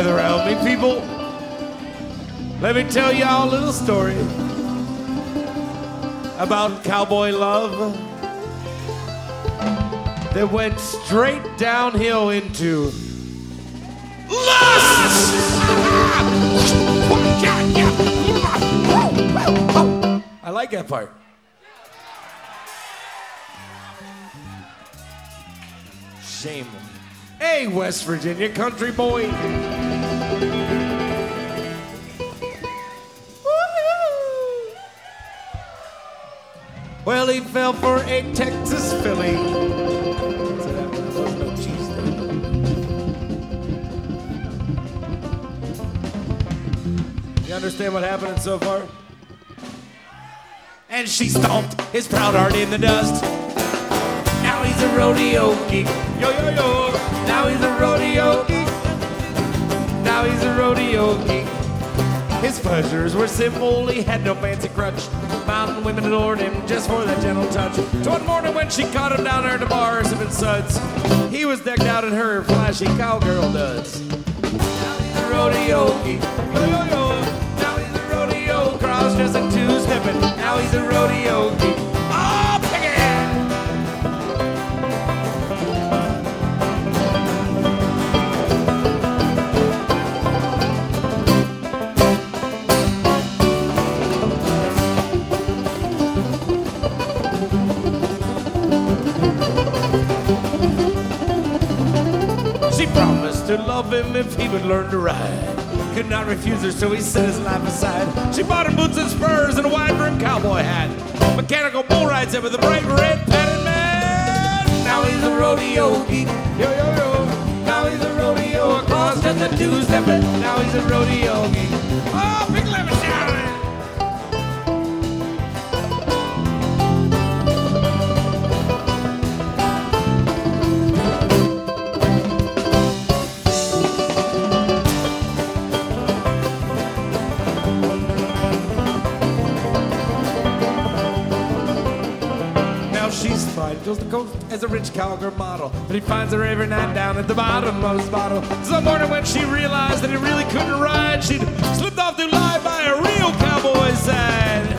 gather around me, people. Let me tell y'all a little story about cowboy love that went straight downhill into lust! I like that part. Shame. Hey, West Virginia country boy. Well, he fell for a Texas filly. You understand what happened so far? And she stomped his proud heart in the dust. Now he's a rodeo geek. Yo, yo, yo. Now he's a rodeo geek. Now he's a rodeo geek. His pleasures were simple, he had no fancy crutch. Mountain women adored him just for that gentle touch. So one morning when she caught him down there at the bar sipping suds, he was decked out in her flashy cowgirl duds. Now he's a rodeo geek. Yo, yo, yo. Now he's a rodeo cross-dressing two-stepping. Now he's a rodeo geek. Oh, pick it! She promised to love him if he would learn to ride. Could not refuse her, so he set his life aside. She bought him boots and spurs and a wide-brimmed cowboy hat. Mechanical bull rides him with a bright red padded man. Now he's a rodeo geek. Yo, yo, yo. Now he's a rodeo across just a two-stepping. Now he's a rodeo geek. Oh, big lemon down. She's fine, goes to coast as a rich cowgirl model, but he finds her every night down at the bottommost bottle. Some morning when she realized that he really couldn't ride, she'd slipped off to lie by a real cowboy's side.